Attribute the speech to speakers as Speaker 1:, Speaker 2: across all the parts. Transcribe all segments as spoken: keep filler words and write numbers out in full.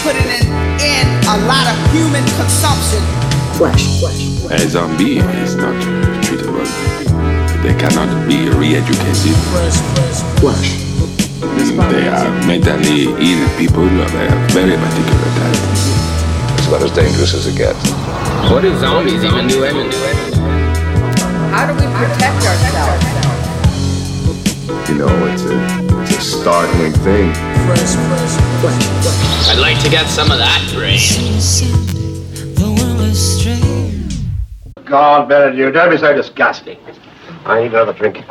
Speaker 1: putting in, in a lot of human consumption.
Speaker 2: Flesh, flesh.
Speaker 3: A zombie is not treatable. They cannot be re-educated.
Speaker 2: Flesh.
Speaker 3: They are mentally ill people of a very particular type.
Speaker 4: It's about as dangerous as it gets.
Speaker 5: What do zombies even do anyway?
Speaker 1: How do we protect ourselves?
Speaker 4: You know, it's a, it's a startling thing.
Speaker 5: I'd like to get some of that brain.
Speaker 6: God, Bennett, you don't be so disgusting. I need another drink.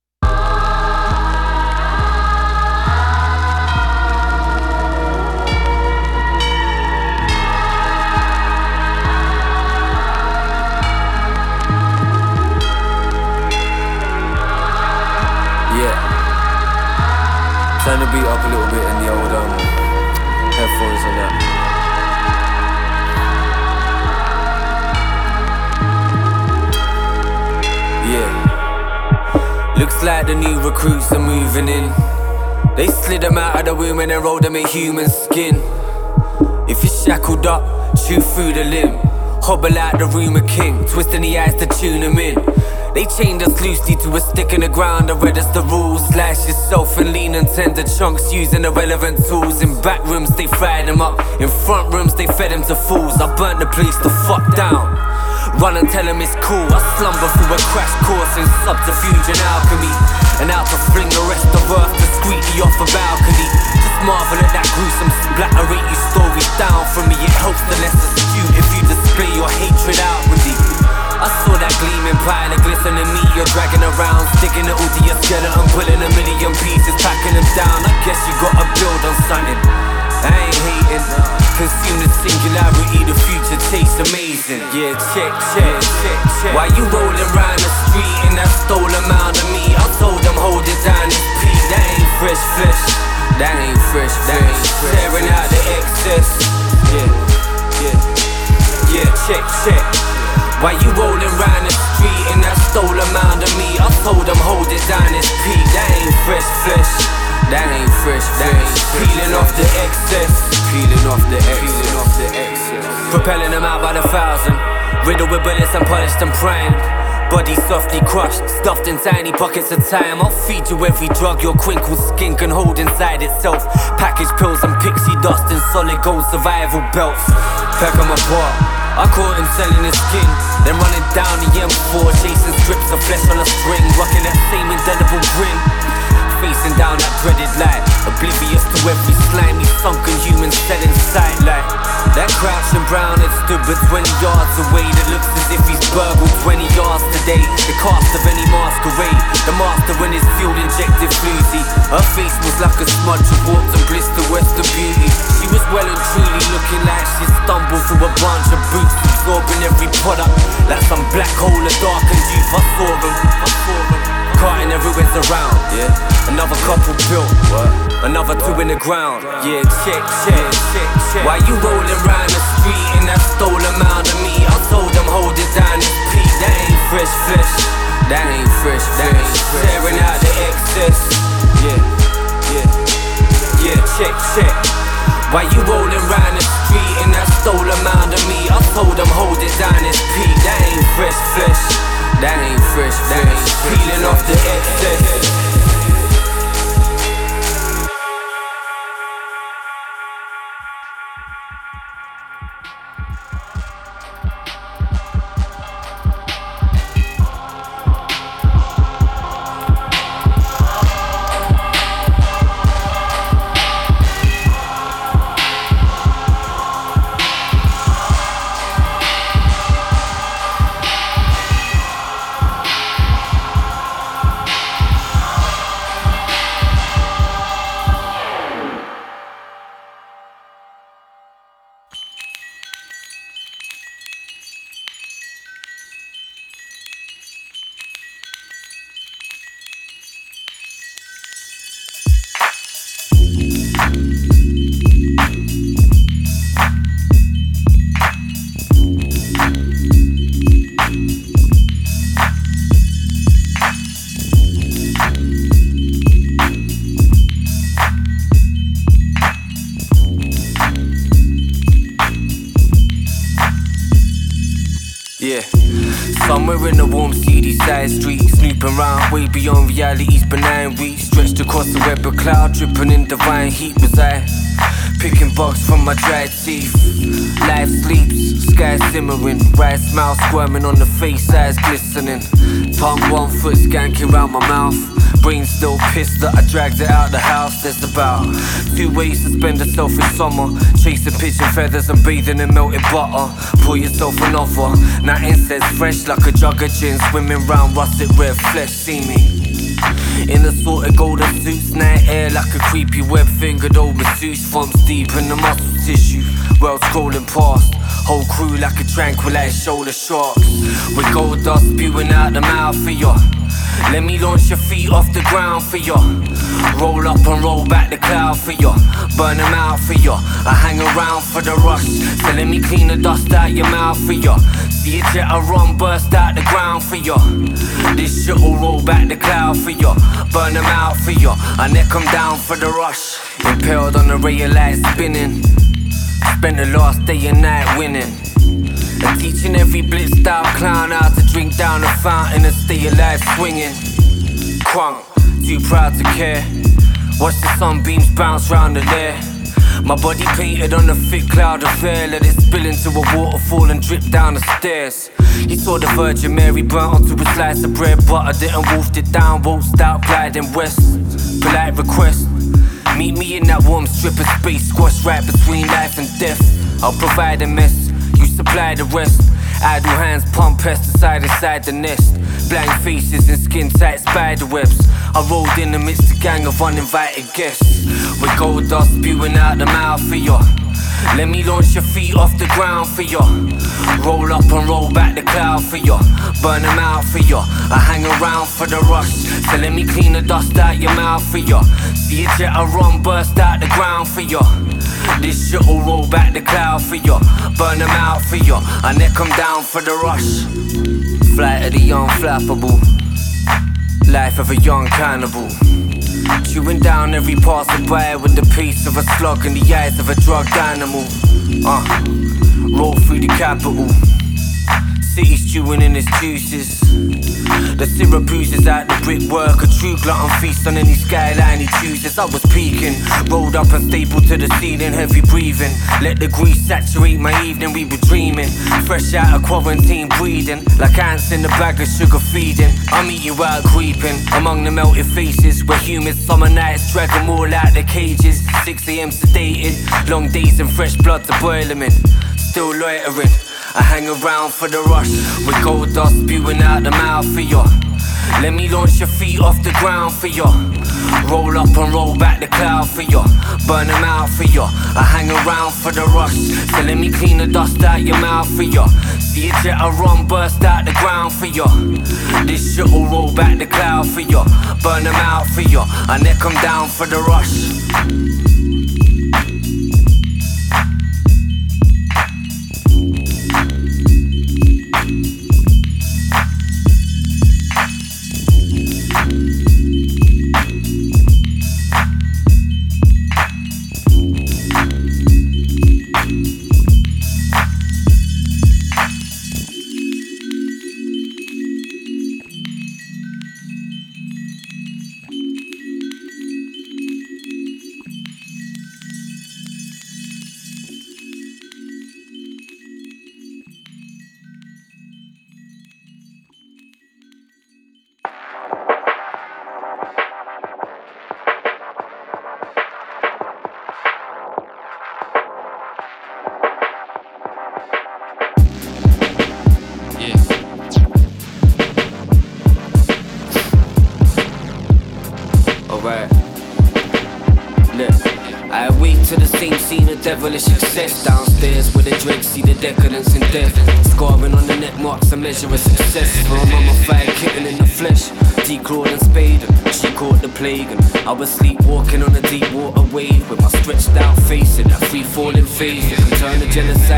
Speaker 7: Turn the beat up a little bit in the old um, headphones and that. Yeah. Looks like the new recruits are moving in. They slid them out of the womb and then rolled them in human skin. If you're shackled up, chew through the limb. Hobble out the room a king, twisting the eyes to tune them in. They chained us loosely to a stick in the ground. I read us the rules. Slash yourself and lean and tender chunks using irrelevant tools. In back rooms they fried them up. In front rooms they fed them to fools. I burnt the place the fuck down. Run and tell them it's cool. I slumber through a crash course in subterfuge and alchemy. And out to fling the rest of earth discreetly off a balcony. Just marvel at that gruesome splatter. Rate you stories down from me. It helps the less astute if you display your hatred outwardly. I saw that gleaming pile of glistening meat you're dragging around, sticking it all to your skeleton, pulling a million pieces, packing them down. I guess you gotta build on something. I ain't hating. Consume the singularity, the future tastes amazing. Yeah, check, check, check, check. Why you rolling round the street in that stolen amount of meat? I told them hold it down, it's peak. That ain't fresh flesh. That ain't fresh, that ain't fresh. Tearing out the excess. Yeah, yeah, yeah, check, check. Why you rolling round the street in that stolen amount of meat? I told them hold it down, it's peak. That ain't fresh flesh. That ain't fresh, that ain't peeling off the excess. Peeling off the excess. Propelling them out by the thousand. Riddled with bullets and polished and primed. Body softly crushed, stuffed in tiny pockets of time. I'll feed you every drug your crinkled skin can hold inside itself. Package pills and pixie dust in solid gold survival belts. Pack them apart. I caught him selling his skin, then running down the M four, chasing strips of flesh on a string, rocking that same indelible grin. Facing down that dreaded light, oblivious to every slimy sunken human set in sight. Like that crouching brown had stood but twenty yards away. That looks as if he's burgled twenty yards today. The cast of any masquerade, the master in his fuel injected floozy. Her face was like a smudge of warmth and blister western beauty. She was well and truly looking like she stumbled through a bunch of boots, absorbing every product like some black hole of darkened youth. I saw them, I saw them. Carting the ruins around, yeah. Another couple built, what? Another two in the ground, yeah. Check, check, check, check. Why you rolling round the street in that stolen amount of meat? I told them hold it down, it's peak. That ain't fresh flesh. That ain't fresh, that ain't fresh. Tearing out the excess, yeah, yeah, yeah. Check, check. Why you rolling round the street in that stolen amount of meat? I told them hold it down, it's peak. That ain't fresh flesh. That ain't fresh, that ain't peeling off the excess. Yeah, somewhere in the warm seedy side street, snooping round way beyond reality's benign reach. Stretched across the web of cloud, dripping in divine heat was I, picking bugs from my dried teeth. Life sleeps, sky simmering, right smile squirming on the face, eyes glistening. Tongue one foot skanking round my mouth, brain still pissed that I dragged it out the house. There's about two ways to spend a selfish summer, chasing pigeon feathers and bathing in melted butter. Pour yourself another, nothing says fresh like a jug of gin, swimming round rusted red flesh. See me in the sort of golden suits, night air like a creepy web fingered old masseuse, thumps deep in the muscle tissue, world scrolling past, whole crew like a tranquilized shoulder sharks, with gold dust spewing out the mouth for ya. Let me launch your feet off the ground for ya, roll up and roll back the cloud for ya, burn them out for ya. I hang around for the rush, so let me clean the dust out your mouth for ya. See a jet of rum burst out the ground for ya, this shit will roll back the cloud for ya, burn them out for ya. I neck them down for the rush, impaled on the ray of light spinning. Spent the last day and night winning, and teaching every blitzed out clown how to drink down the fountain and stay alive swinging. Crunk, too proud to care. Watch the sunbeams bounce round the lair. My body painted on a thick cloud of air, let it spill into a waterfall and drip down the stairs. He saw the Virgin Mary burnt onto a slice of bread, butter didn't wolfed it down, waltzed out, gliding west. Polite request, meet me in that warm strip of space, squashed right between life and death. I'll provide a mess, you supply the rest. Idle hands pump pesticide inside the nest. Blank faces and skin tight spider webs. I rolled in amidst a gang of uninvited guests, with gold dust spewing out the mouth for ya. Let me launch your feet off the ground for ya, roll up and roll back the cloud for ya, burn them out for ya. I hang around for the rush, so let me clean the dust out your mouth for ya. See a jet of rum burst out the ground for ya, this shit will roll back the cloud for ya, burn them out for ya. I neck them down for the rush. Flight of the unflappable, life of a young cannibal, chewing down every passerby with the pace of a slug in the eyes of a drugged animal. Uh, roll through the capital, city stewing in its juices. The syrup oozes out the brickwork, a true glutton feast on any skyline he chooses. I was peeking, rolled up and stapled to the ceiling, heavy breathing. Let the grease saturate my evening, we were dreaming. Fresh out of quarantine, breathing like ants in a bag of sugar feeding. I meet you out creeping among the melted faces, where humid summer nights drag them all out their cages. six a m sedated, long days and fresh blood to boil them in. Still loitering, I hang around for the rush, with gold dust spewing out the mouth for ya. Let me launch your feet off the ground for ya, roll up and roll back the cloud for ya, burn them out for ya. I hang around for the rush, so let me clean the dust out your mouth for ya. See a jet of rum burst out the ground for ya, this shit will roll back the cloud for ya, burn them out for ya. I neck them down for the rush. Alright, look, I wait to the same scene of devilish success. Downstairs where the dregs see the decadence and death, scarring on the neck marks a measure of success. For a mummified kitten in the flesh, declawed and spayed, and she caught the plague. And I was sleepwalking on a deep water wave, with my stretched out face in that free falling phase. You can turn the genocide to a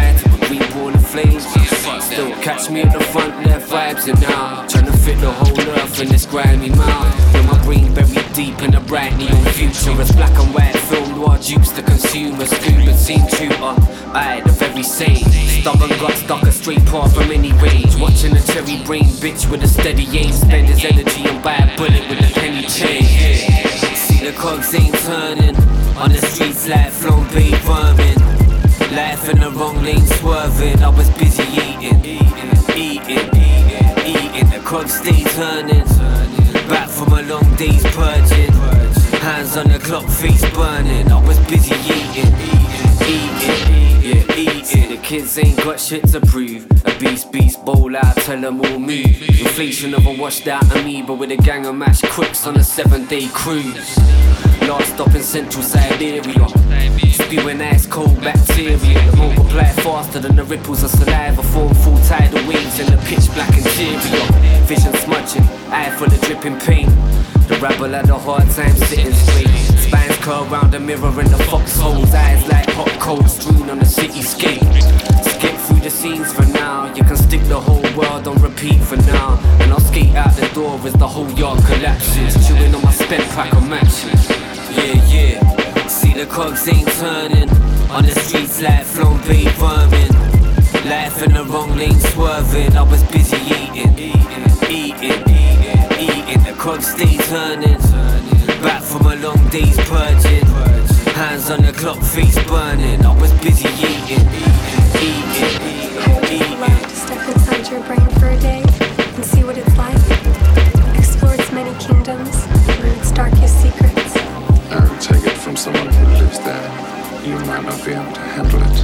Speaker 7: green ball of flames. But still, catch me at the front, left vibes and now. Trying to fit the whole earth in this grimy mouth. With my brain buried deep in a bright neon future. As black and white film noir dupes the consumer. Scuba scene tutor, I the very same. Stubborn gut stuck a straight path from any range. Watching a cherry brain bitch with a steady aim. Spend his energy and buy a bullet with a penny chain. See the cogs ain't turning on the streets like flambe vermin. Life in the wrong lane swerving. I was busy eating, eating, eating, eating. The cogs stay turning. Back from a long day's purging. Hands on the clock, face burning. I was busy eating, eating, yeah, eating. The kids ain't got shit to prove. A beast, beast, bowl out, tell them all move. Inflation of a washed out amoeba with a gang of mash crooks on a seven day cruise. Last stop in central Siberia. Spewing ice cold bacteria that multiply faster than the ripples of saliva. Form full tidal waves in the pitch black interior. Vision smudging, eye full of dripping pain. The rabble had a hard time sitting straight. Spines curl round the mirror in the foxholes. Eyes like hot coals strewn on the cityscape. Skip through the scenes for now. You can stick the whole world on repeat for now. And I'll skate out the door as the whole yard collapses. Chewing on my spent pack of matches. Yeah, yeah. See the cogs ain't turning on the streets like flambe vermin. Life in the wrong lane swerving. I was busy eating, eating, eating, eating. The cogs stay turning. Back from a long day's purging. Hands on the clock, face burning. I was busy eating, eating, eating, eating.
Speaker 8: Love to step inside your brain for a day and see what it's like. Explore its many kingdoms, learn its darkest secrets.
Speaker 3: I will take it from someone who lives there. You might not be able to handle it.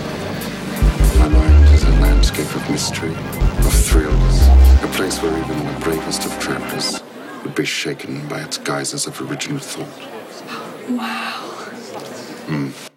Speaker 3: My mind is a landscape of mystery, of thrills, a place where even the bravest of travelers would be shaken by its guises of original thought.
Speaker 8: Wow.
Speaker 3: Mm.